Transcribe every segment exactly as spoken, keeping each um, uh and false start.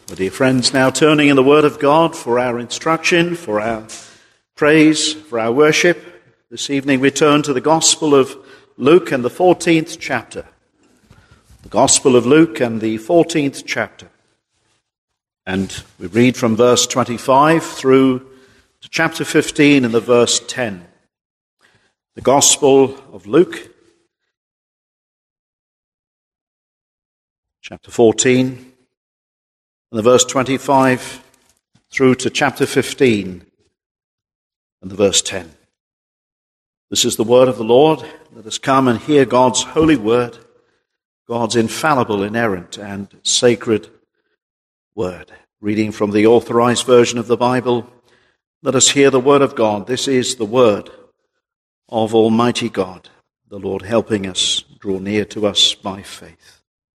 Well, dear friends, now turning in the Word of God for our instruction, for our praise, for our worship. This evening we turn to the Gospel of Luke and the fourteenth chapter. The Gospel of Luke and the fourteenth chapter. And we read from verse twenty-five through to chapter fifteen and the verse ten. The Gospel of Luke, chapter fourteen, and the verse twenty-five through to chapter fifteen and the verse ten. This is the word of the Lord. Let us come and hear God's holy word, God's infallible, inerrant, and sacred word. Reading from the authorized version of the Bible, let us hear the word of God. This is the word of Almighty God, the Lord helping us draw near to us by faith.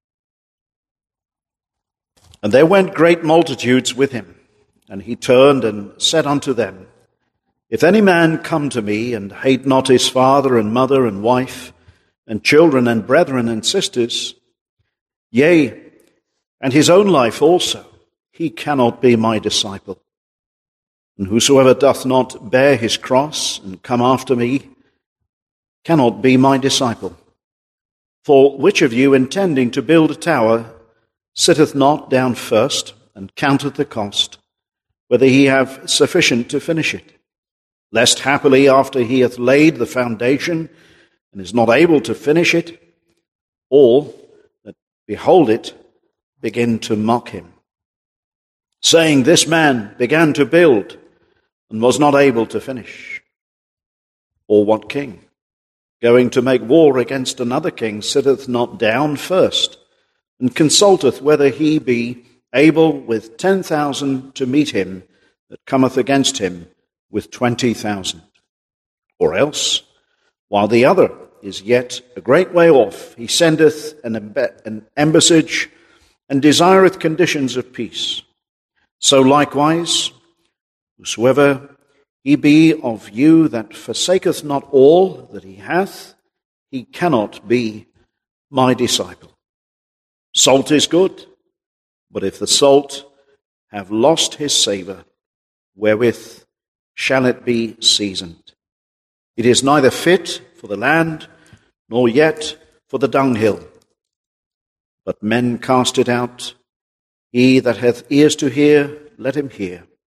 And there went great multitudes with him, and he turned and said unto them, If any man come to me, and hate not his father and mother and wife, and children and brethren and sisters, yea, and his own life also, he cannot be my disciple. And whosoever doth not bear his cross and come after me, cannot be my disciple. For which of you, intending to build a tower, sitteth not down first, and counteth the cost, whether he have sufficient to finish it? Lest happily after he hath laid the foundation, and is not able to finish it, all that behold it begin to mock him, saying, This man began to build, and was not able to finish. Or what king, going to make war against another king, sitteth not down first, and consulteth whether he be able with ten thousand to meet him that cometh against him with twenty thousand? Or else, while the other is yet a great way off, he sendeth an, emb- an embassage, and desireth conditions of peace. So likewise, whosoever he be of you that forsaketh not all that he hath, he cannot be my disciple. Salt is good, but if the salt have lost his savour, wherewith shall it be seasoned? It is neither fit for the land, nor yet for the dunghill. But men cast it out. He that hath ears to hear, let him hear.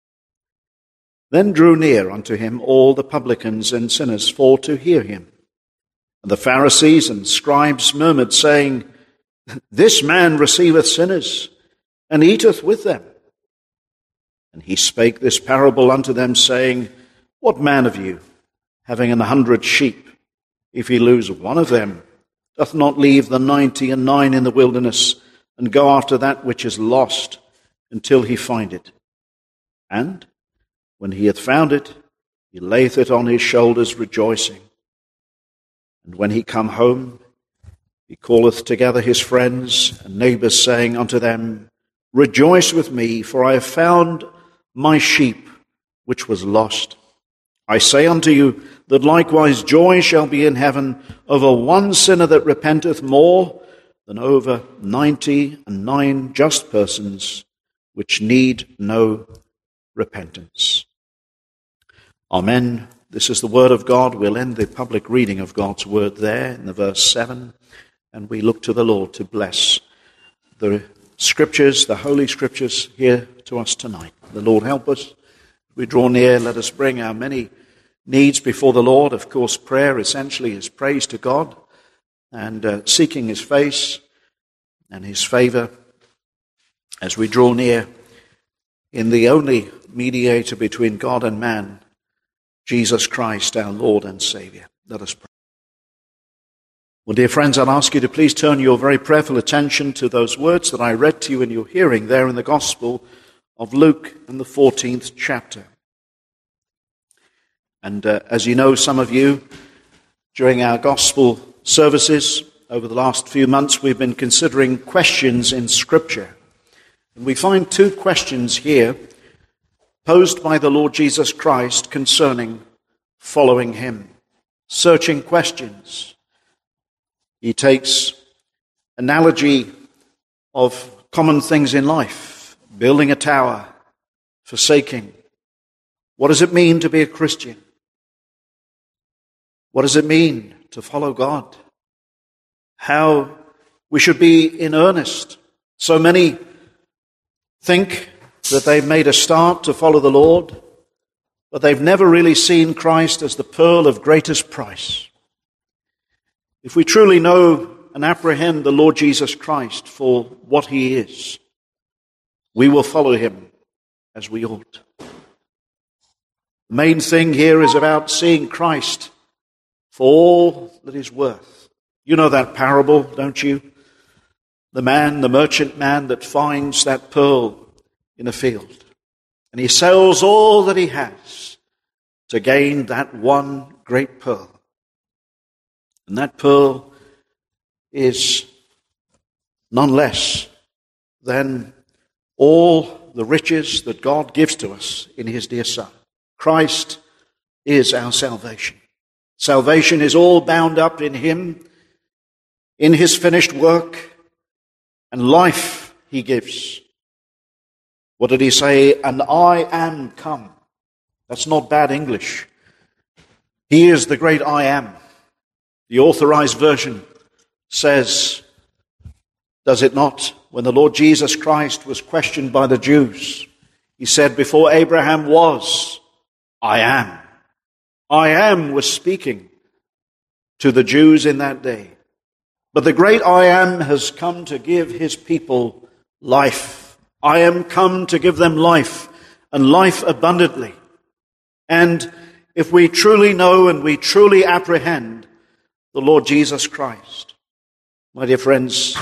Then drew near unto him all the publicans and sinners for to hear him. And the Pharisees and scribes murmured, saying, This man receiveth sinners, and eateth with them. And he spake this parable unto them, saying, What man of you, having an hundred sheep, if he lose one of them, doth not leave the ninety and nine in the wilderness, and go after that which is lost, until he find it? And when he hath found it, he layeth it on his shoulders, rejoicing. And when he come home, he calleth together his friends and neighbours, saying unto them, Rejoice with me, for I have found my sheep which was lost. I say unto you that likewise joy shall be in heaven over one sinner that repenteth more than over ninety and nine just persons which need no repentance. Amen. This is the word of God. We'll end the public reading of God's word there in the verse seven. And we look to the Lord to bless the scriptures, the holy scriptures here to us tonight. The Lord help us. We draw near, let us bring our many needs before the Lord. Of course, prayer essentially is praise to God and uh, seeking his face and his favor as we draw near in the only mediator between God and man, Jesus Christ, our Lord and Savior. Let us pray. Well, dear friends, I'll ask you to please turn your very prayerful attention to those words that I read to you in your hearing there in the Gospel of Luke in the fourteenth chapter. And uh, as you know, some of you, during our Gospel services over the last few months, we've been considering questions in Scripture. And we find two questions here posed by the Lord Jesus Christ concerning following him. Searching questions. He takes analogy of common things in life, building a tower, forsaking. What does it mean to be a Christian? What does it mean to follow God? How we should be in earnest. So many think that they've made a start to follow the Lord, but they've never really seen Christ as the pearl of greatest price. If we truly know and apprehend the Lord Jesus Christ for what he is, we will follow him as we ought. The main thing here is about seeing Christ for all that he's worth. You know that parable, don't you? The man, the merchant man that finds that pearl in a field. And he sells all that he has to gain that one great pearl. And that pearl is none less than all the riches that God gives to us in his dear Son. Christ is our salvation. Salvation is all bound up in him, in his finished work, and life he gives. What did he say? And I am come. That's not bad English. He is the great I am. The Authorized Version says, does it not? When the Lord Jesus Christ was questioned by the Jews, he said, before Abraham was, I am. I am was speaking to the Jews in that day. But the great I am has come to give his people life. I am come to give them life, and life abundantly. And if we truly know and we truly apprehend the Lord Jesus Christ, my dear friends,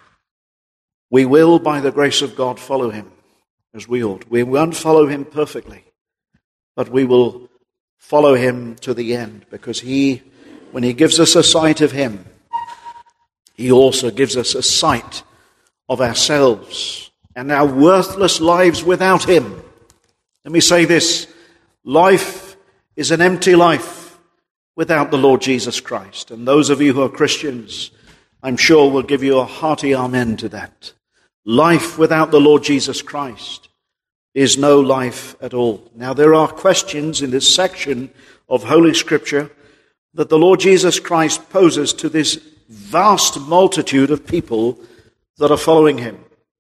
we will, by the grace of God, follow him as we ought. We won't follow him perfectly, but we will follow him to the end, because he, when he gives us a sight of him, he also gives us a sight of ourselves and our worthless lives without him. Let me say this, life is an empty life without the Lord Jesus Christ. And those of you who are Christians, I'm sure will give you a hearty amen to that. Life without the Lord Jesus Christ is no life at all. Now, there are questions in this section of Holy Scripture that the Lord Jesus Christ poses to this vast multitude of people that are following him.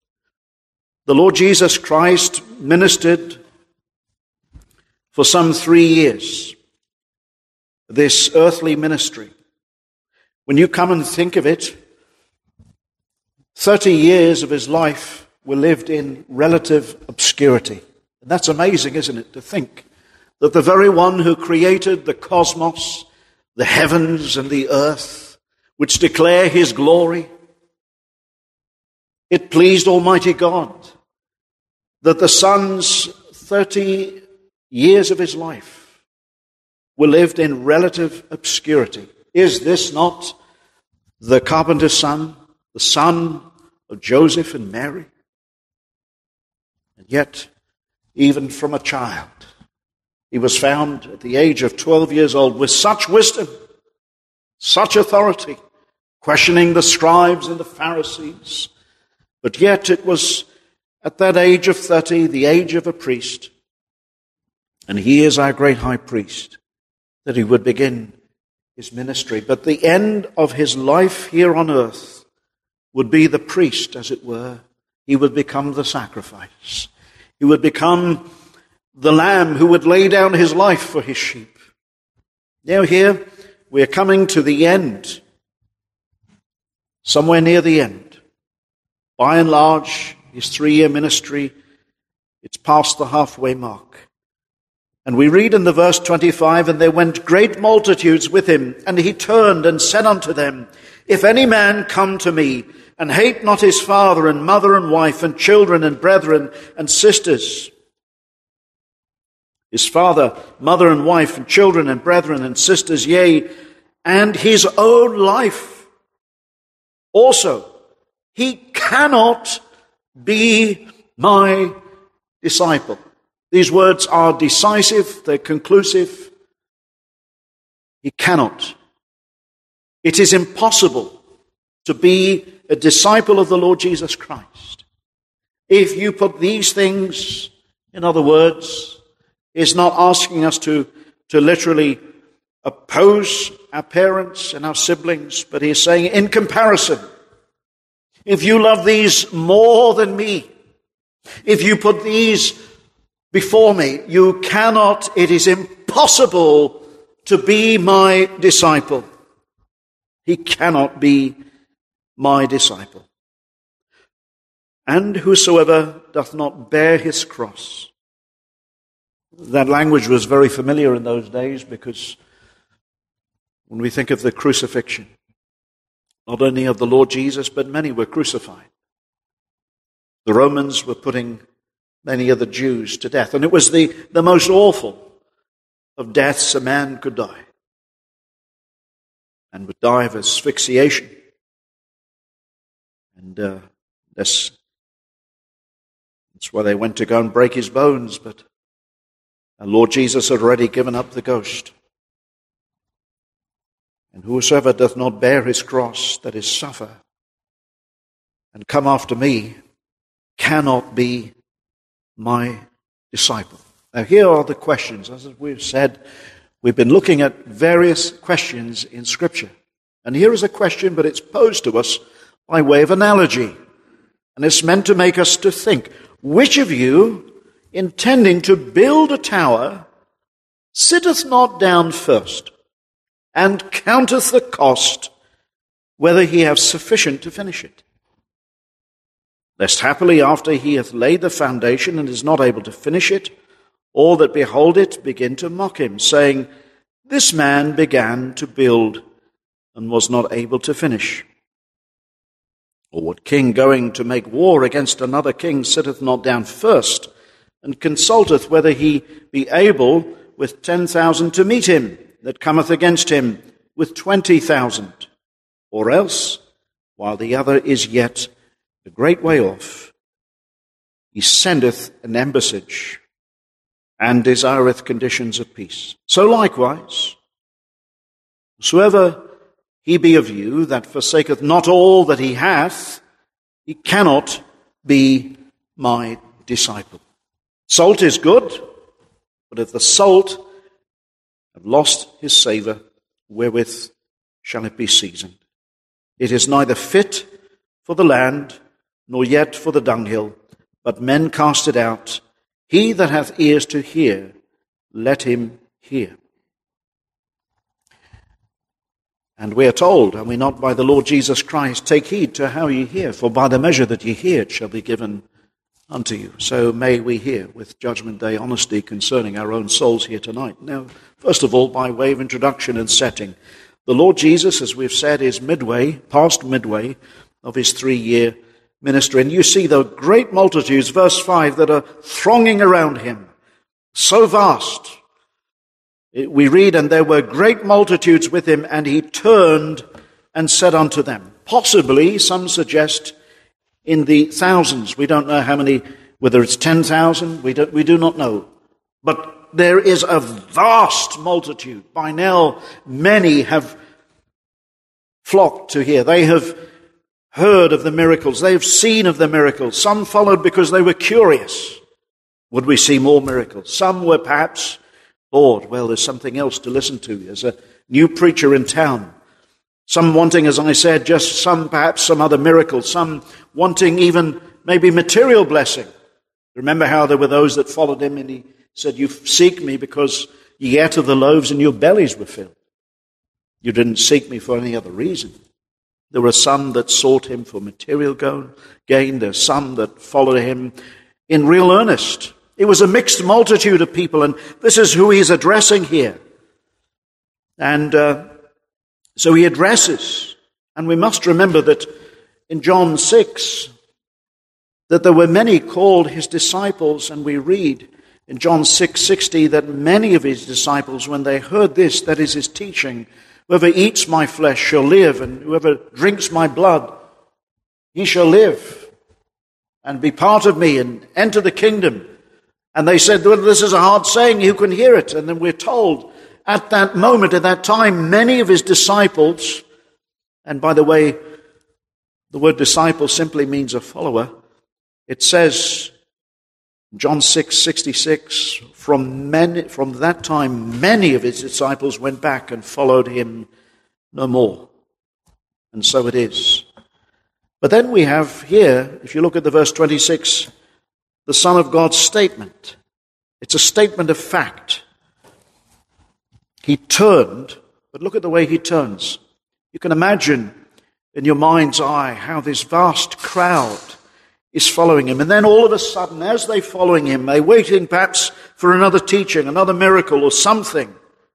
The Lord Jesus Christ ministered for some three years, this earthly ministry. When you come and think of it, thirty years of his life were lived in relative obscurity. And that's amazing, isn't it, to think that the very one who created the cosmos, the heavens and the earth, which declare his glory, it pleased Almighty God that the Son's thirty years of his life were lived in relative obscurity. Is this not the carpenter's son, the son of Joseph and Mary? And yet, even from a child, he was found at the age of twelve years old with such wisdom, such authority, questioning the scribes and the Pharisees. But yet it was at that age of thirty, the age of a priest, and he is our great high priest, that he would begin his ministry. But the end of his life here on earth would be the priest, as it were. He would become the sacrifice. He would become the lamb who would lay down his life for his sheep. Now here, we're coming to the end, somewhere near the end. By and large, his three-year ministry, it's past the halfway mark. And we read in the verse twenty-five, and there went great multitudes with him, and he turned and said unto them, if any man come to me, and hate not his father and mother and wife and children and brethren and sisters, his father, mother and wife and children and brethren and sisters, yea, and his own life also, he cannot be my disciple. These words are decisive, they're conclusive. He cannot. It is impossible to be a disciple of the Lord Jesus Christ If you put these things, in other words, is not asking us to, to literally oppose our parents and our siblings, but he is saying in comparison, if you love these more than me, if you put these before me, you cannot, it is impossible to be my disciple. He cannot be my disciple. And whosoever doth not bear his cross. That language was very familiar in those days, because when we think of the crucifixion, not only of the Lord Jesus, but many were crucified. The Romans were putting many of the Jews to death, and it was the, the most awful of deaths a man could die, and would die of asphyxiation. And uh, that's, that's why they went to go and break his bones, but our Lord Jesus had already given up the ghost. And whosoever doth not bear his cross, that is, suffer, and come after me, cannot be my disciple. Now here are the questions. As we've said, we've been looking at various questions in Scripture. And here is a question, but it's posed to us by way of analogy. And it's meant to make us to think, which of you, intending to build a tower, sitteth not down first, and counteth the cost, whether he have sufficient to finish it? Lest happily after he hath laid the foundation and is not able to finish it, all that behold it begin to mock him, saying, This man began to build and was not able to finish. Or what king going to make war against another king sitteth not down first, and consulteth whether he be able with ten thousand to meet him that cometh against him with twenty thousand? Or else, while the other is yet a great way off, he sendeth an embassage, and desireth conditions of peace. So likewise, whosoever he be of you that forsaketh not all that he hath, he cannot be my disciple. Salt is good, but if the salt have lost his savour, wherewith shall it be seasoned? It is neither fit for the land, nor yet for the dunghill, but men cast it out. He that hath ears to hear, let him hear. And we are told, are we not, by the Lord Jesus Christ, take heed to how ye hear, for by the measure that ye hear it shall be given unto you. So may we hear with Judgment Day honesty concerning our own souls here tonight. Now, first of all, by way of introduction and setting, the Lord Jesus, as we've said, is midway, past midway of his three-year ministry. And you see the great multitudes, verse five, that are thronging around him, so vast. We read, and there were great multitudes with him, and he turned and said unto them. Possibly, some suggest, in the thousands. We don't know how many, whether it's ten thousand, we, don't, we do not know. But there is a vast multitude. By now, many have flocked to hear. They have heard of the miracles. They have seen of the miracles. Some followed because they were curious. Would we see more miracles? Some were perhaps bored. Well, there's something else to listen to. There's a new preacher in town. Some wanting, as I said, just some, perhaps some other miracles. Some wanting even maybe material blessing. Remember how there were those that followed him, and he said, You seek me because ye ate of the loaves and your bellies were filled. You didn't seek me for any other reason. There were some that sought him for material gain. There are some that followed him in real earnest. It was a mixed multitude of people, and this is who he's addressing here. And uh, so he addresses, and we must remember that in John six, that there were many called his disciples, and we read in John six sixty that many of his disciples, when they heard this, that is his teaching, whoever eats my flesh shall live, and whoever drinks my blood, he shall live and be part of me and enter the kingdom. And they said, well, this is a hard saying, who can hear it? And then we're told, at that moment, at that time, many of his disciples, and by the way, the word disciple simply means a follower, It says, John six sixty-six, from many, from that time many of his disciples went back and followed him no more. And so it is. But then we have here, if you look at the verse twenty-six, the Son of God's statement. It's a statement of fact. He turned, but look at the way he turns. You can imagine in your mind's eye how this vast crowd is following him. And then all of a sudden, as they're following him, they're waiting perhaps for another teaching, another miracle or something.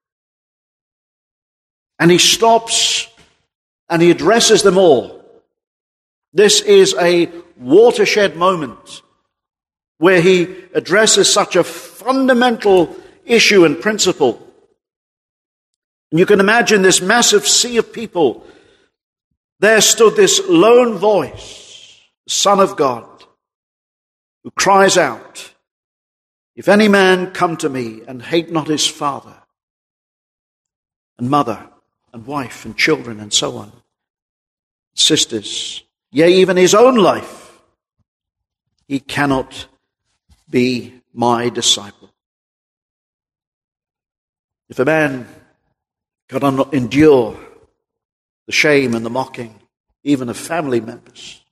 And he stops and he addresses them all. This is a watershed moment where he addresses such a fundamental issue and principle. And you can imagine this massive sea of people. There stood this lone voice, the Son of God, who cries out, "If any man come to me and hate not his father and mother and wife and children and so on, sisters, yea, even his own life, he cannot be my disciple." If a man cannot endure the shame and the mocking, even of family members,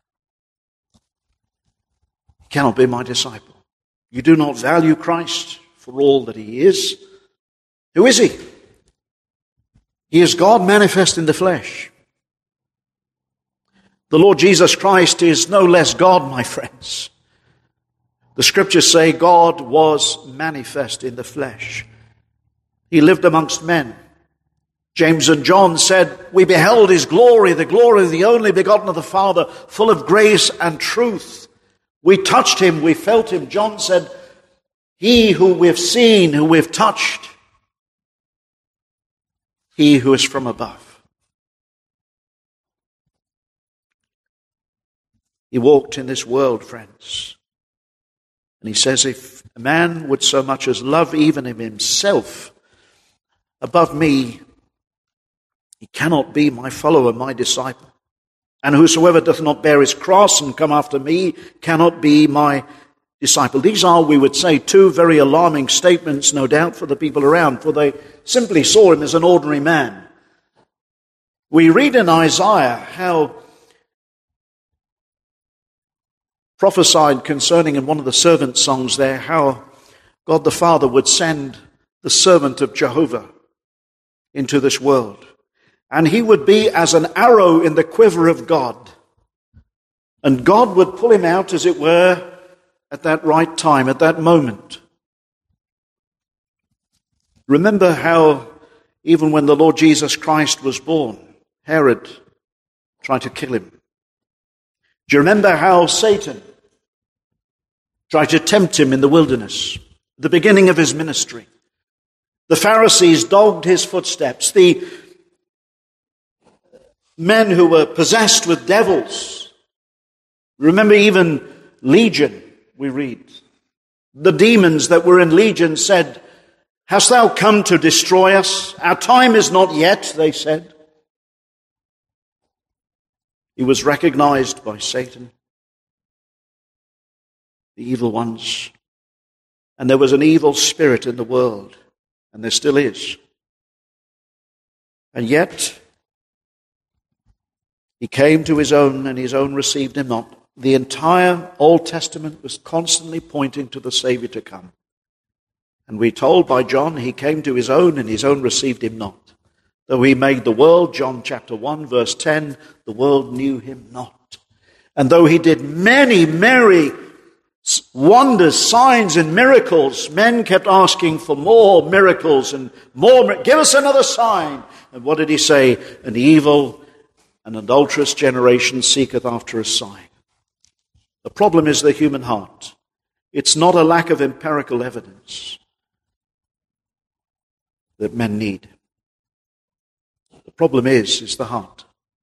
he cannot be my disciple. You do not value Christ for all that he is. Who is he? He is God manifest in the flesh. The Lord Jesus Christ is no less God, my friends. The scriptures say God was manifest in the flesh. He lived amongst men. James and John said, "We beheld his glory, the glory of the only begotten of the Father, full of grace and truth. We touched him, we felt him." John said, "He who we've seen, who we've touched, he who is from above." He walked in this world, friends. And he says, if a man would so much as love even of himself above me, he cannot be my follower, my disciple. And whosoever doth not bear his cross and come after me cannot be my disciple. These are, we would say, two very alarming statements, no doubt, for the people around, for they simply saw him as an ordinary man. We read in Isaiah how prophesied concerning in one of the servant songs there, how God the Father would send the servant of Jehovah into this world. And he would be as an arrow in the quiver of God. And God would pull him out, as it were, at that right time, at that moment. Remember how, even when the Lord Jesus Christ was born, Herod tried to kill him. Do you remember how Satan tried to tempt him in the wilderness, the beginning of his ministry? The Pharisees dogged his footsteps. The men who were possessed with devils. Remember even Legion, we read. The demons that were in Legion said, "Hast thou come to destroy us? Our time is not yet," they said. He was recognized by Satan, the evil ones. And there was an evil spirit in the world, and there still is. And yet, he came to his own, and his own received him not. The entire Old Testament was constantly pointing to the Savior to come. And we're told by John, he came to his own, and his own received him not. Though he made the world, John chapter one, verse ten, the world knew him not. And though he did many, many wonders, signs, and miracles, men kept asking for more miracles and more. Give us another sign. And what did he say? An evil and adulterous generation seeketh after a sign. The problem is the human heart. It's not a lack of empirical evidence that men need. The problem is, is the heart.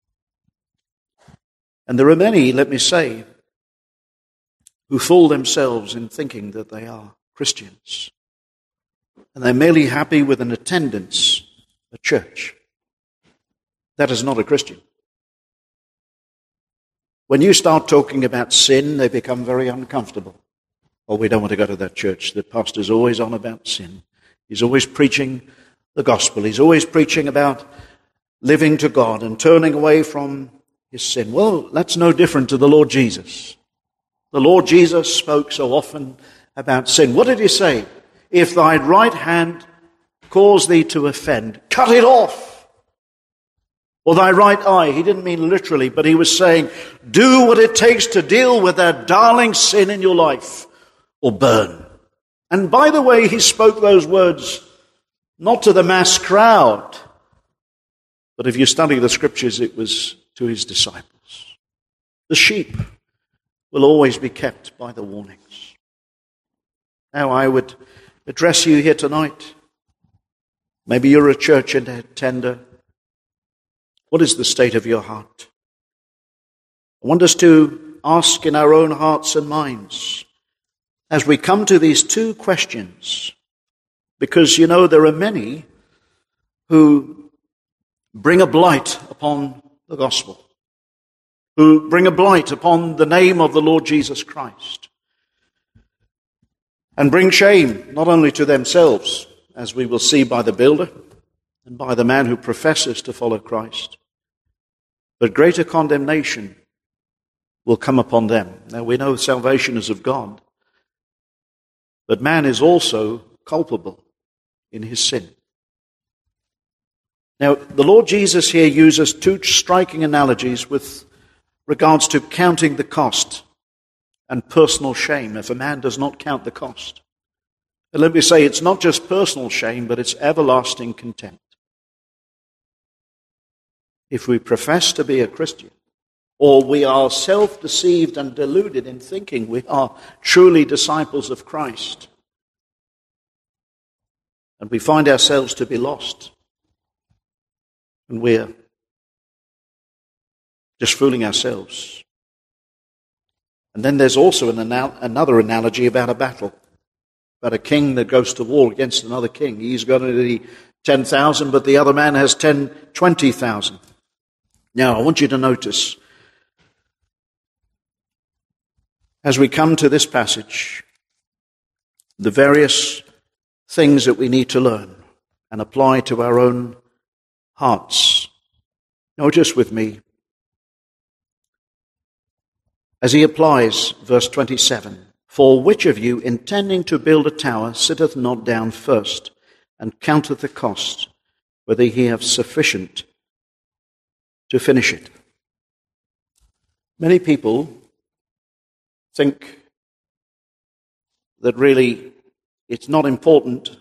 And there are many, let me say, who fool themselves in thinking that they are Christians. And they're merely happy with an attendance at church. That is not a Christian. When you start talking about sin, they become very uncomfortable. Oh, we don't want to go to that church. The pastor's always on about sin. He's always preaching the gospel. He's always preaching about living to God and turning away from his sin. Well, that's no different to the Lord Jesus. The Lord Jesus spoke so often about sin. What did he say? If thy right hand cause thee to offend, cut it off. Or thy right eye. He didn't mean literally, but he was saying, do what it takes to deal with that darling sin in your life, or burn. And by the way, he spoke those words not to the mass crowd, but if you study the scriptures, it was to his disciples. The sheep will always be kept by the warnings. Now, I would address you here tonight. Maybe you're a church attender. What is the state of your heart? I want us to ask in our own hearts and minds as we come to these two questions, because, you know, there are many who bring a blight upon the gospel, who bring a blight upon the name of the Lord Jesus Christ, and bring shame not only to themselves, as we will see by the builder and by the man who professes to follow Christ, but greater condemnation will come upon them. Now, we know salvation is of God, but man is also culpable in his sin. Now, the Lord Jesus here uses two striking analogies with regards to counting the cost and personal shame if a man does not count the cost. And let me say, it's not just personal shame, but it's everlasting contempt. If we profess to be a Christian, or we are self-deceived and deluded in thinking we are truly disciples of Christ, and we find ourselves to be lost, and we're just fooling ourselves. And then there's also an anal- another analogy about a battle, about a king that goes to war against another king. He's got only ten thousand, but the other man has ten, twenty thousand. Now, I want you to notice, as we come to this passage, the various things that we need to learn and apply to our own hearts. Notice with me, as he applies verse twenty-seven, for which of you, intending to build a tower, sitteth not down first, and counteth the cost, whether he have sufficient to finish it? Many people think that really it's not important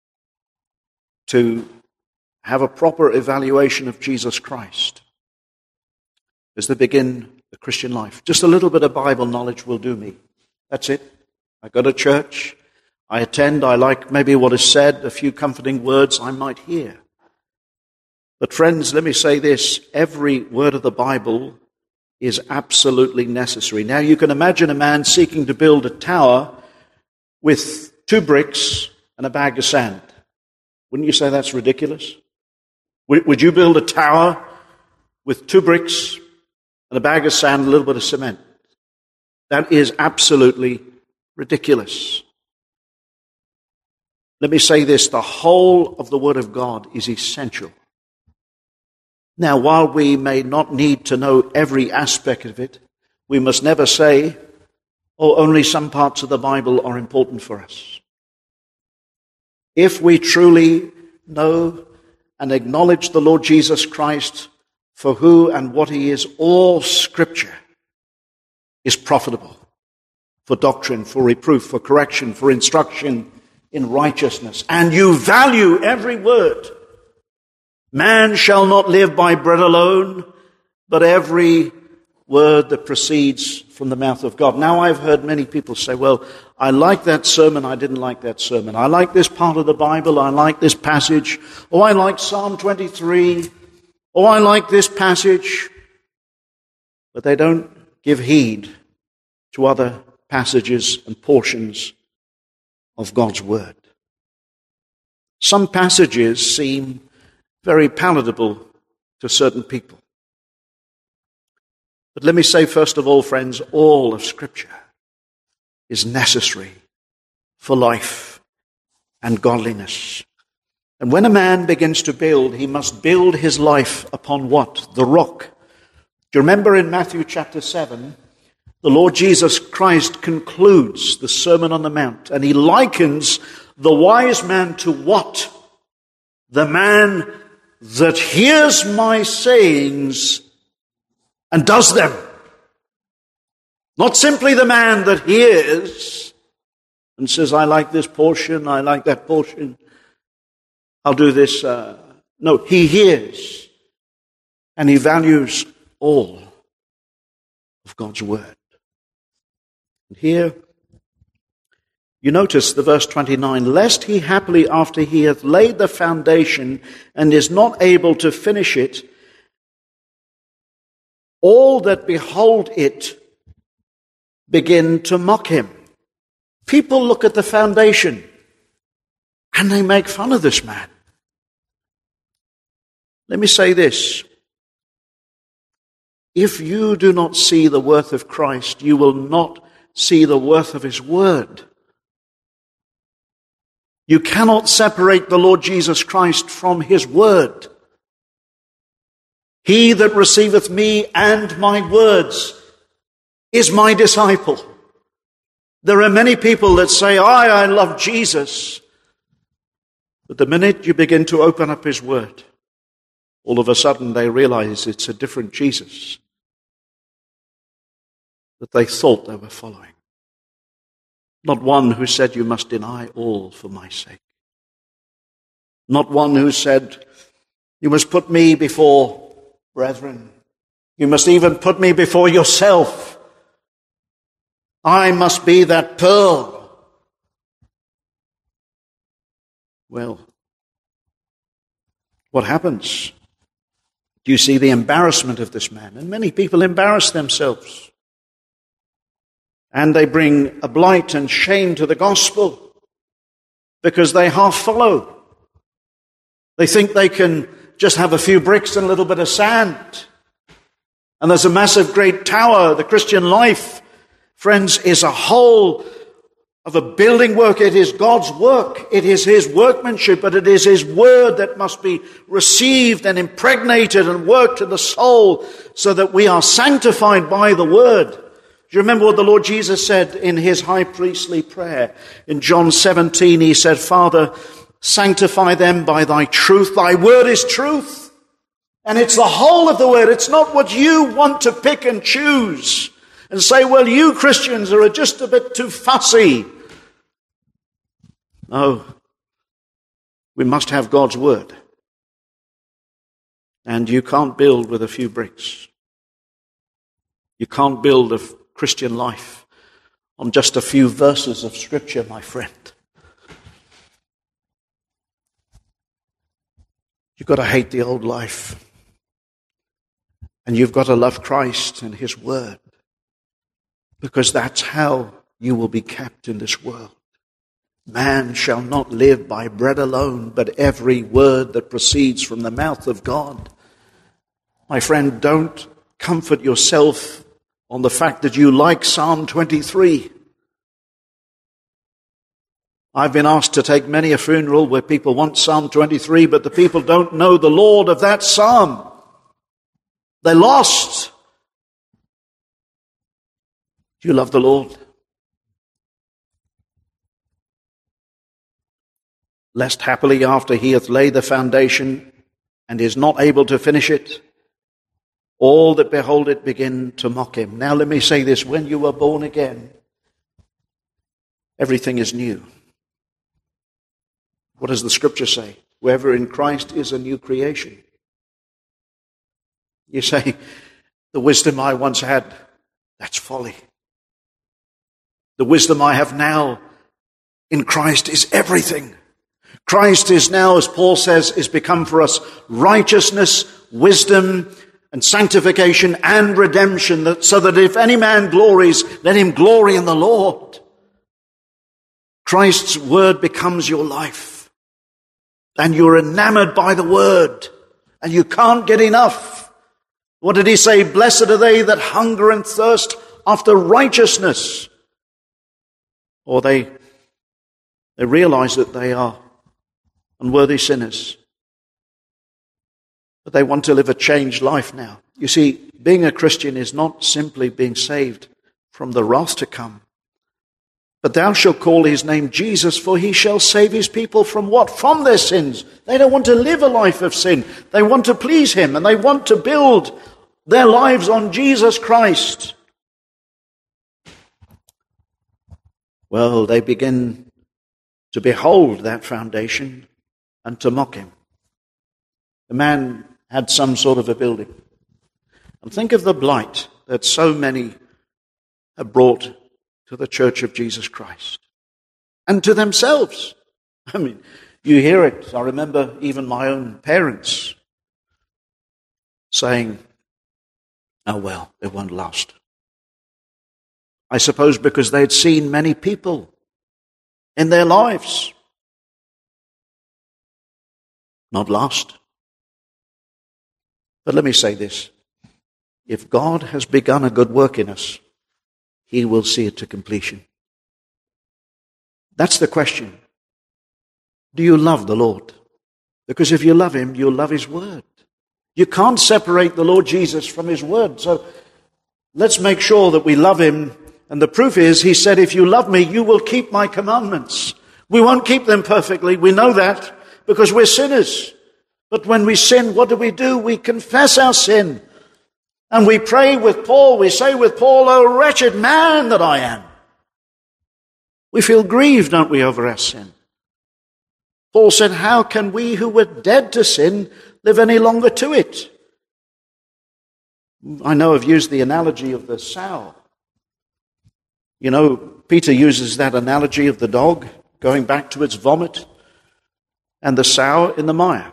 to have a proper evaluation of Jesus Christ as they begin the Christian life. Just a little bit of Bible knowledge will do me. That's it. I go to church, I attend, I like maybe what is said, a few comforting words I might hear. But friends, let me say this, every word of the Bible is absolutely necessary. Now you can imagine a man seeking to build a tower with two bricks and a bag of sand. Wouldn't you say that's ridiculous? Would you build a tower with two bricks and a bag of sand and a little bit of cement? That is absolutely ridiculous. Let me say this, the whole of the Word of God is essential. Now, while we may not need to know every aspect of it, we must never say, oh, only some parts of the Bible are important for us. If we truly know and acknowledge the Lord Jesus Christ for who and what he is, all Scripture is profitable for doctrine, for reproof, for correction, for instruction in righteousness. And you value every word. Man shall not live by bread alone, but every word that proceeds from the mouth of God. Now, I've heard many people say, well, I like that sermon, I didn't like that sermon. I like this part of the Bible, I like this passage. Oh, I like Psalm twenty-three. Oh, I like this passage. But they don't give heed to other passages and portions of God's Word. Some passages seem very palatable to certain people. But let me say, first of all, friends, all of Scripture is necessary for life and godliness. And when a man begins to build, he must build his life upon what? The rock. Do you remember in Matthew chapter seven, the Lord Jesus Christ concludes the Sermon on the Mount, and he likens the wise man to what? The man that hears my sayings and does them. Not simply the man that hears and says, I like this portion, I like that portion, I'll do this. Uh, no, he hears and he values all of God's word. And here, you notice the verse twenty-nine, lest he haply after he hath laid the foundation and is not able to finish it, all that behold it begin to mock him. People look at the foundation and they make fun of this man. Let me say this. If you do not see the worth of Christ, you will not see the worth of his word. You cannot separate the Lord Jesus Christ from his word. He that receiveth me and my words is my disciple. There are many people that say, I, I love Jesus. But the minute you begin to open up his word, all of a sudden they realize it's a different Jesus that they thought they were following. Not one who said, you must deny all for my sake. Not one who said, you must put me before brethren. You must even put me before yourself. I must be that pearl. Well, what happens? Do you see the embarrassment of this man? And many people embarrass themselves. And they bring a blight and shame to the gospel because they half follow. They think they can just have a few bricks and a little bit of sand. And there's a massive great tower. The Christian life, friends, is a whole of a building work. It is God's work. It is his workmanship, but it is his word that must be received and impregnated and worked in the soul so that we are sanctified by the word. Do you remember what the Lord Jesus said in his high priestly prayer? In John seventeen, he said, Father, sanctify them by thy truth. Thy word is truth. And it's the whole of the word. It's not what you want to pick and choose and say, well, you Christians are just a bit too fussy. No. We must have God's word. And you can't build with a few bricks. You can't build a Christian life on just a few verses of Scripture, my friend. You've got to hate the old life. And you've got to love Christ and his word. Because that's how you will be kept in this world. Man shall not live by bread alone, but every word that proceeds from the mouth of God. My friend, don't comfort yourself on the fact that you like Psalm twenty-three. I've been asked to take many a funeral where people want Psalm twenty-three, but the people don't know the Lord of that psalm. They're lost. Do you love the Lord? Lest happily after he hath laid the foundation and is not able to finish it, all that behold it begin to mock him. Now let me say this, when you were born again, everything is new. What does the scripture say? Whoever in Christ is a new creation. You say, the wisdom I once had, that's folly. The wisdom I have now in Christ is everything. Christ is now, as Paul says, is become for us righteousness, wisdom, and sanctification and redemption, that, so that if any man glories, let him glory in the Lord. Christ's word becomes your life. And you're enamored by the word. And you can't get enough. What did he say? Blessed are they that hunger and thirst after righteousness. Or they, they realize that they are unworthy sinners. But they want to live a changed life now. You see, being a Christian is not simply being saved from the wrath to come. But thou shalt call his name Jesus, for he shall save his people from what? From their sins. They don't want to live a life of sin. They want to please him, and they want to build their lives on Jesus Christ. Well, they begin to behold that foundation and to mock him. The man had some sort of a building. And think of the blight that so many have brought to the church of Jesus Christ and to themselves. I mean, you hear it. I remember even my own parents saying, oh well, it won't last. I suppose because they'd seen many people in their lives not last. But let me say this. If God has begun a good work in us, he will see it to completion. That's the question. Do you love the Lord? Because if you love him, you'll love his word. You can't separate the Lord Jesus from his word. So let's make sure that we love him. And the proof is, he said, if you love me, you will keep my commandments. We won't keep them perfectly. We know that because we're sinners. But when we sin, what do we do? We confess our sin. And we pray with Paul, we say with Paul, oh wretched man that I am. We feel grieved, don't we, over our sin. Paul said, how can we who were dead to sin live any longer to it? I know I've used the analogy of the sow. You know, Peter uses that analogy of the dog going back to its vomit and the sow in the mire.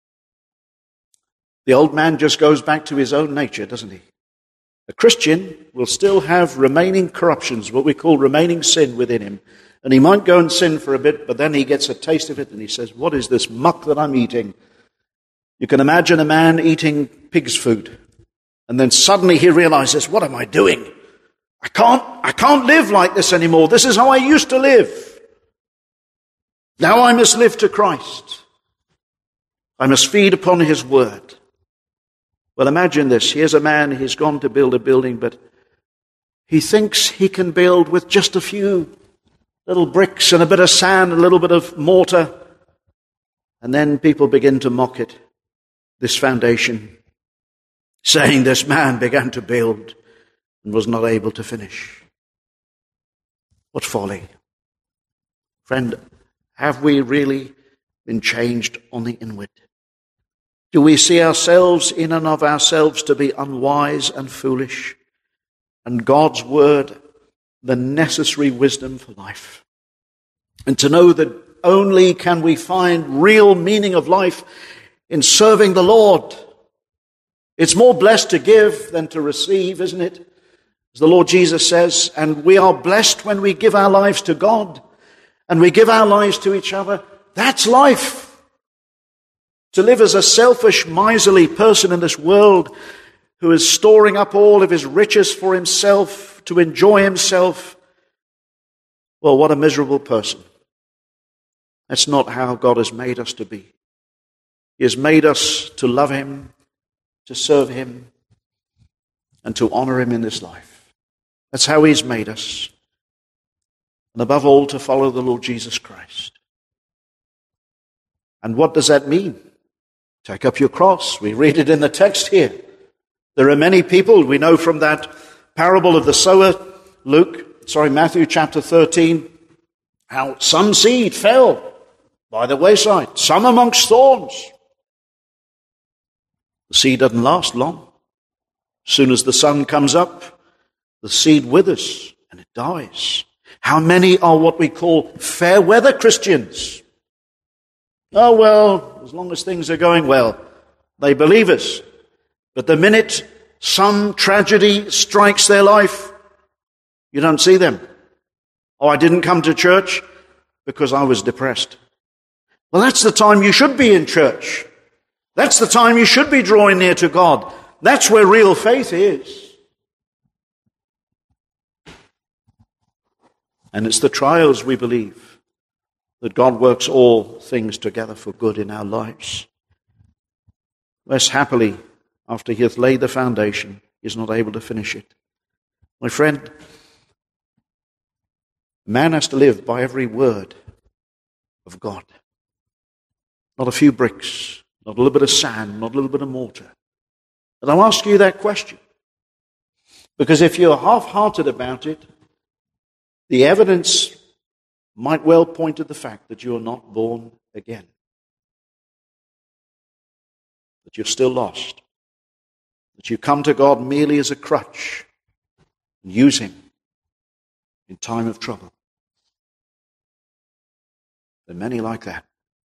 The old man just goes back to his own nature, doesn't he? A Christian will still have remaining corruptions, what we call remaining sin within him. And he might go and sin for a bit, but then he gets a taste of it and he says, what is this muck that I'm eating? You can imagine a man eating pig's food. And then suddenly he realizes, what am I doing? I can't, I can't live like this anymore. This is how I used to live. Now I must live to Christ. I must feed upon his word. Well, imagine this. Here's a man, he's gone to build a building, but he thinks he can build with just a few little bricks and a bit of sand, a little bit of mortar. And then people begin to mock it, this foundation, saying this man began to build and was not able to finish. What folly. Friend, have we really been changed on the inward? Do we see ourselves in and of ourselves to be unwise and foolish, and God's word the necessary wisdom for life? And to know that only can we find real meaning of life in serving the Lord. It's more blessed to give than to receive, isn't it? As the Lord Jesus says, and we are blessed when we give our lives to God and we give our lives to each other. That's life. To live as a selfish, miserly person in this world who is storing up all of his riches for himself, to enjoy himself, well, what a miserable person. That's not how God has made us to be. He has made us to love him, to serve him, and to honor him in this life. That's how he's made us. And above all, to follow the Lord Jesus Christ. And what does that mean? Take up your cross. We read it in the text here. There are many people, we know from that parable of the sower, Luke, sorry, Matthew chapter thirteen, how some seed fell by the wayside, some amongst thorns. The seed doesn't last long. As soon as the sun comes up, the seed withers and it dies. How many are what we call fair weather Christians? Oh, well, as long as things are going well, they believe us. But the minute some tragedy strikes their life, you don't see them. Oh, I didn't come to church because I was depressed. Well, that's the time you should be in church. That's the time you should be drawing near to God. That's where real faith is. And it's the trials, we believe, that God works all things together for good in our lives. Less happily, after he hath laid the foundation, he is not able to finish it. My friend, man has to live by every word of God. Not a few bricks, not a little bit of sand, not a little bit of mortar. And I'll ask you that question. Because if you're half-hearted about it, the evidence might well point to the fact that you are not born again. That you're still lost. That you come to God merely as a crutch and use him in time of trouble. There are many like that.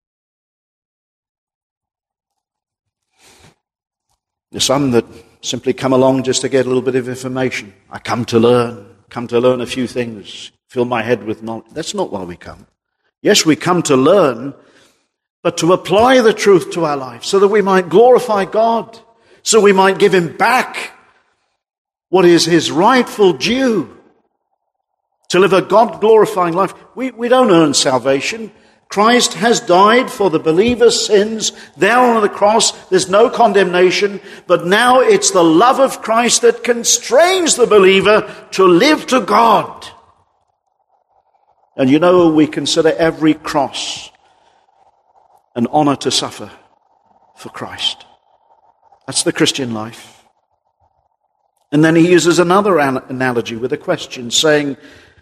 There's some that simply come along just to get a little bit of information. I come to learn, come to learn a few things, fill my head with knowledge. That's not why we come. Yes, we come to learn, but to apply the truth to our life so that we might glorify God, so we might give him back what is his rightful due, to live a God-glorifying life. We, we don't earn salvation. Christ has died for the believer's sins. There on the cross, there's no condemnation, but now it's the love of Christ that constrains the believer to live to God. And you know, we consider every cross an honor to suffer for Christ. That's the Christian life. And then he uses another an- analogy with a question, saying,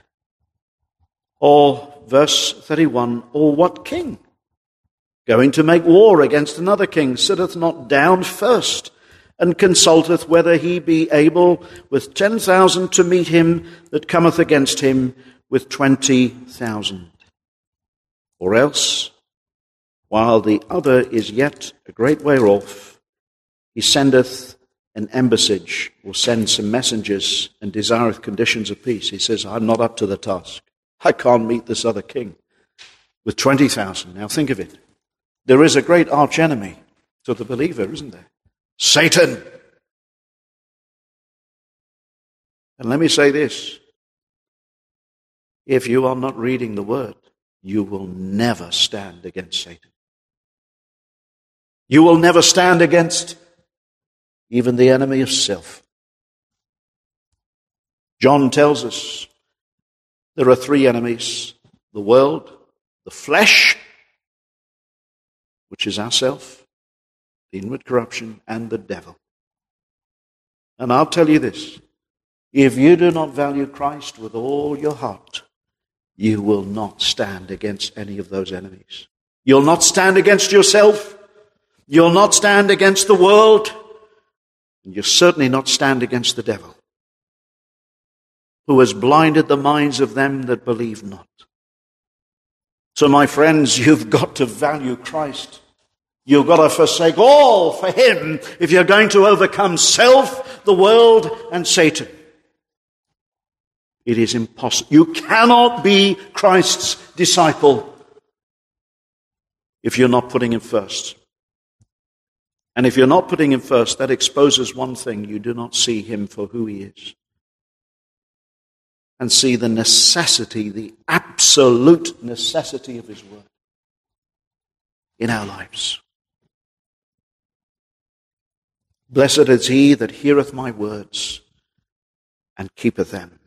or verse thirty-one, or what king, going to make war against another king, sitteth not down first, and consulteth whether he be able with ten thousand to meet him that cometh against him with twenty thousand? Or else, while the other is yet a great way off, he sendeth an embassage, or sends some messengers, and desireth conditions of peace. He says, I'm not up to the task. I can't meet this other king with twenty thousand. Now think of it. There is a great archenemy to the believer, isn't there? Satan. And let me say this. If you are not reading the word, you will never stand against Satan. You will never stand against even the enemy of self. John tells us there are three enemies: the world, the flesh, which is ourself, the inward corruption, and the devil. And I'll tell you this, if you do not value Christ with all your heart, you will not stand against any of those enemies. You'll not stand against yourself. You'll not stand against the world. And you'll certainly not stand against the devil, who has blinded the minds of them that believe not. So my friends, you've got to value Christ. You've got to forsake all for him if you're going to overcome self, the world, and Satan. It is impossible. You cannot be Christ's disciple if you're not putting him first. And if you're not putting him first, that exposes one thing: you do not see him for who he is. And see the necessity, the absolute necessity of his word in our lives. Blessed is he that heareth my words and keepeth them.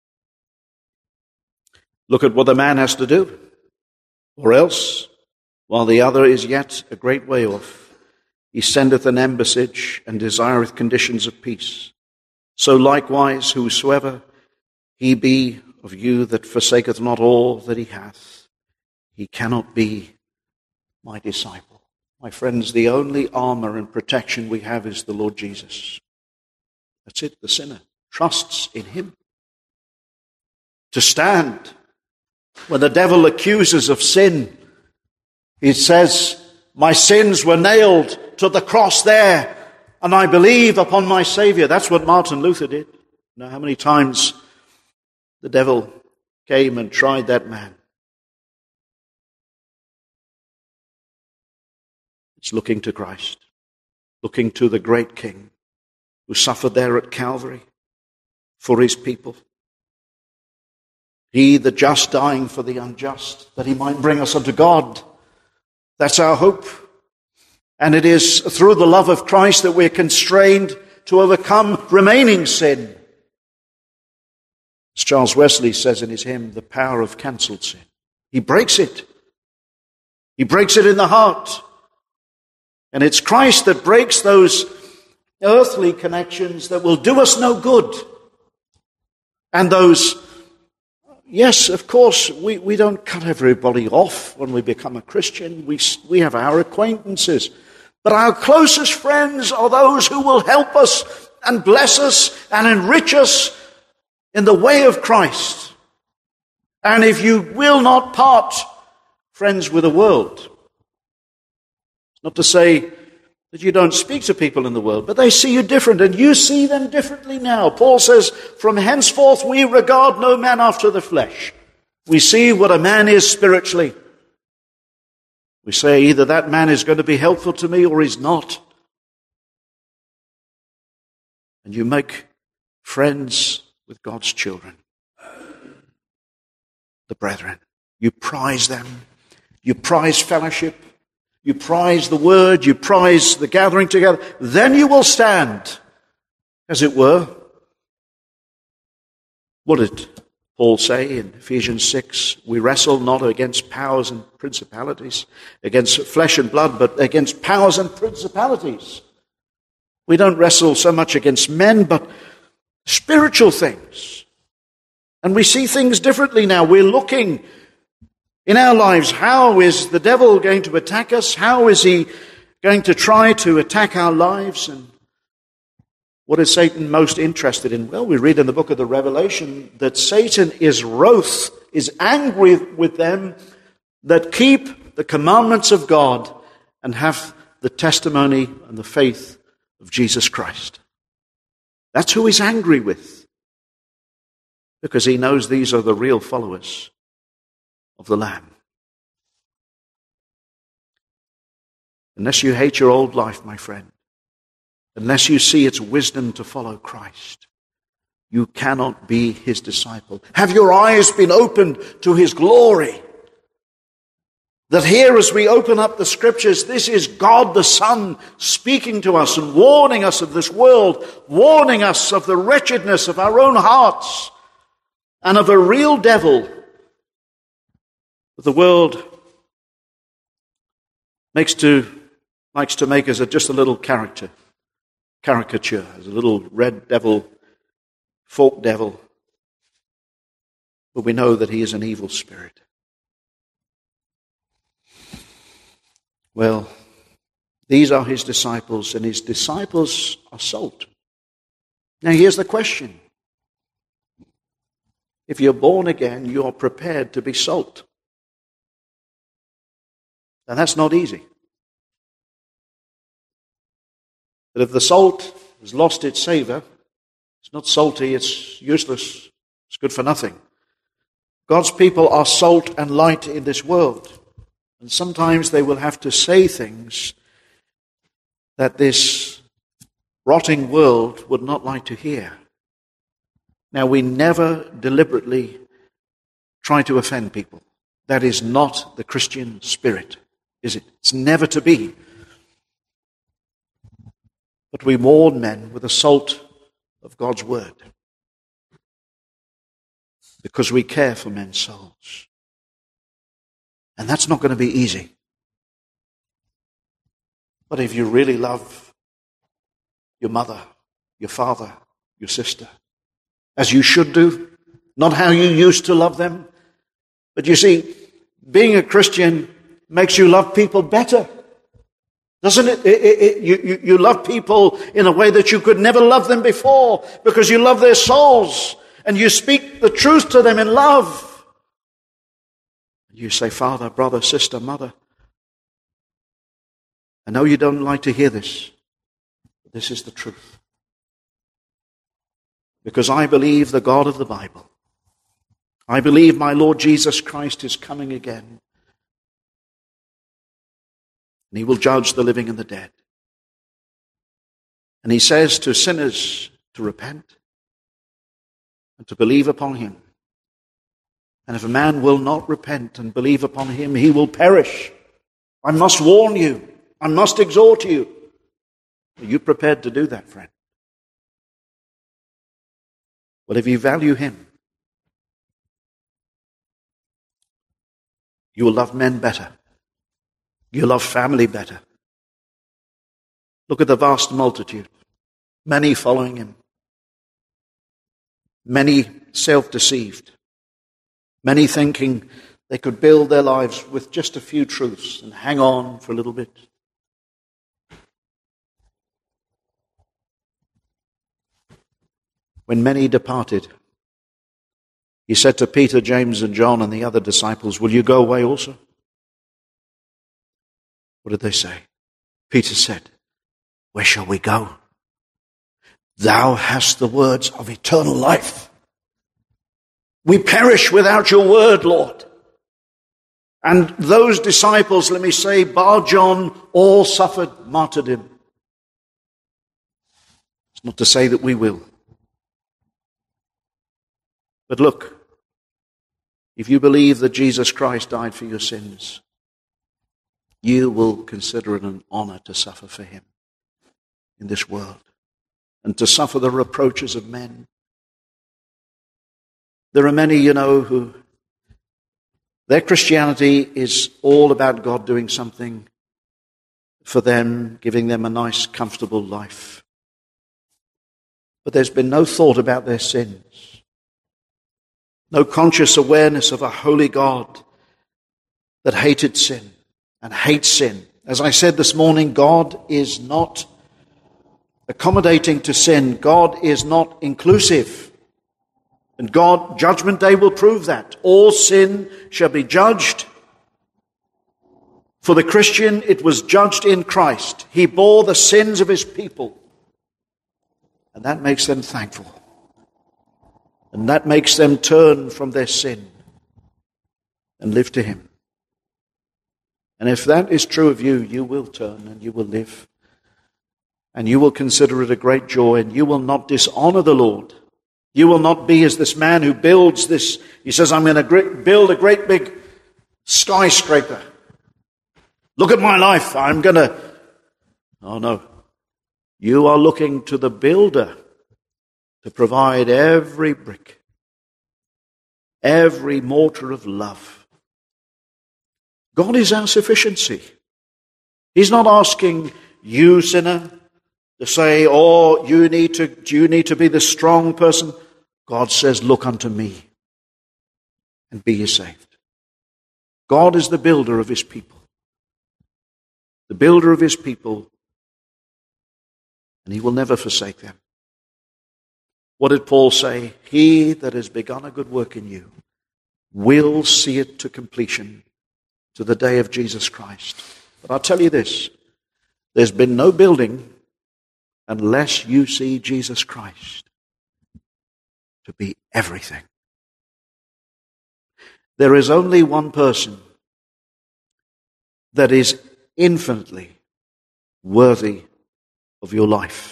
Look at what the man has to do. Or else, while the other is yet a great way off, he sendeth an embassage and desireth conditions of peace. So likewise, whosoever he be of you that forsaketh not all that he hath, he cannot be my disciple. My friends, the only armor and protection we have is the Lord Jesus. That's it. The sinner trusts in him to stand. When the devil accuses of sin, he says, my sins were nailed to the cross there, and I believe upon my Savior. That's what Martin Luther did. You know how many times the devil came and tried that man? It's looking to Christ, looking to the great King, who suffered there at Calvary for his people. He, the just, dying for the unjust, that he might bring us unto God. That's our hope. And it is through the love of Christ that we're constrained to overcome remaining sin. As Charles Wesley says in his hymn, the power of cancelled sin. He breaks it. He breaks it in the heart. And it's Christ that breaks those earthly connections that will do us no good. And those, yes, of course, we, we don't cut everybody off when we become a Christian. We, we have our acquaintances. But our closest friends are those who will help us and bless us and enrich us in the way of Christ. And if you will not part friends with the world, it's not to say that you don't speak to people in the world, but they see you different, and you see them differently now. Paul says, from henceforth we regard no man after the flesh. We see what a man is spiritually. We say either that man is going to be helpful to me or he's not. And you make friends with God's children, the brethren. You prize them. You prize fellowship. You prize the word. You prize the gathering together. Then you will stand, as it were. What did Paul say in Ephesians six? We wrestle not against powers and principalities, against flesh and blood, but against powers and principalities. We don't wrestle so much against men, but spiritual things. And we see things differently now. We're looking in our lives, how is the devil going to attack us? How is he going to try to attack our lives? And what is Satan most interested in? Well, we read in the book of the Revelation that Satan is wroth, is angry with them that keep the commandments of God and have the testimony and the faith of Jesus Christ. That's who he's angry with, because he knows these are the real followers of the Lamb. Unless you hate your old life, my friend, unless you see its wisdom to follow Christ, you cannot be his disciple. Have your eyes been opened to his glory? That here, as we open up the scriptures, this is God the Son speaking to us and warning us of this world, warning us of the wretchedness of our own hearts and of a real devil that the world makes to, likes to make as a, just a little character, caricature, as a little red devil, forked devil. But we know that he is an evil spirit. Well, these are his disciples, and his disciples are salt. Now here's the question. If you're born again, you're prepared to be salt. And that's not easy. But if the salt has lost its savor, it's not salty, it's useless, it's good for nothing. God's people are salt and light in this world. And sometimes they will have to say things that this rotting world would not like to hear. Now, we never deliberately try to offend people. That is not the Christian spirit, is it? It's never to be. But we warn men with the salt of God's word, because we care for men's souls. And that's not going to be easy. But if you really love your mother, your father, your sister, as you should do, not how you used to love them, but you see, being a Christian makes you love people better. Doesn't it? it, it, it you, you, you love people in a way that you could never love them before, because you love their souls and you speak the truth to them in love. You say, Father, brother, sister, mother, I know you don't like to hear this, but this is the truth. Because I believe the God of the Bible. I believe my Lord Jesus Christ is coming again. And he will judge the living and the dead. And he says to sinners to repent and to believe upon him. And if a man will not repent and believe upon him, he will perish. I must warn you. I must exhort you. Are you prepared to do that, friend? Well, if you value him, you will love men better. You'll love family better. Look at the vast multitude. Many following him. Many self-deceived. Many thinking they could build their lives with just a few truths and hang on for a little bit. When many departed, he said to Peter, James, and John and the other disciples, will you go away also? What did they say? Peter said, where shall we go? Thou hast the words of eternal life. We perish without your word, Lord. And those disciples, let me say, bar John, all suffered martyrdom. It's not to say that we will. But look, if you believe that Jesus Christ died for your sins, you will consider it an honor to suffer for him in this world and to suffer the reproaches of men. There are many, you know, who their Christianity is all about God doing something for them, giving them a nice, comfortable life. But there's been no thought about their sins. No conscious awareness of a holy God that hated sin and hates sin. As I said this morning, God is not accommodating to sin. God is not inclusive. And God, Judgment Day will prove that. All sin shall be judged. For the Christian, it was judged in Christ. He bore the sins of his people. And that makes them thankful. And that makes them turn from their sin and live to him. And if that is true of you, you will turn and you will live. And you will consider it a great joy, and you will not dishonor the Lord. You will not be as this man who builds this. He says, I'm going to build a great big skyscraper. Look at my life. I'm going to... Oh no. You are looking to the builder to provide every brick, every mortar of love. God is our sufficiency. He's not asking you, sinner, to say, oh, you need to, you need to be the strong person. God says, look unto me and be ye saved. God is the builder of his people. The builder of his people, and he will never forsake them. What did Paul say? He that has begun a good work in you will see it to completion to the day of Jesus Christ. But I'll tell you this, there's been no building unless you see Jesus Christ to be everything. There is only one person that is infinitely worthy of your life.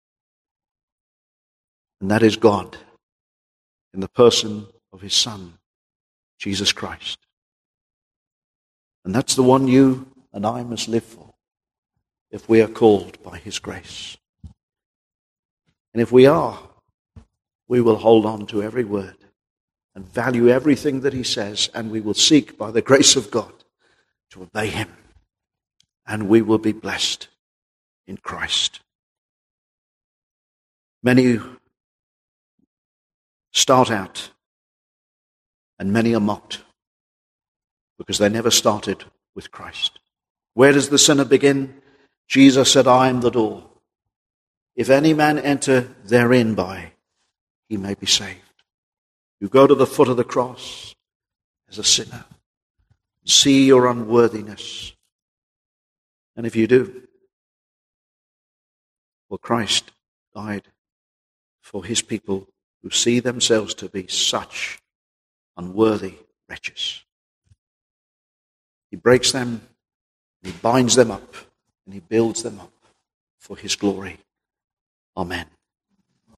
And that is God in the person of his Son, Jesus Christ. And that's the one you and I must live for if we are called by his grace. And if we are, we will hold on to every word and value everything that he says, and we will seek by the grace of God to obey him. And we will be blessed in Christ. Many start out, and many are mocked because they never started with Christ. Where does the sinner begin? Jesus said, I am the door. If any man enter therein by, he may be saved. You go to the foot of the cross as a sinner, see your unworthiness. And if you do, well, Christ died for his people who see themselves to be such unworthy wretches. He breaks them, he binds them up, and he builds them up for his glory. Amen.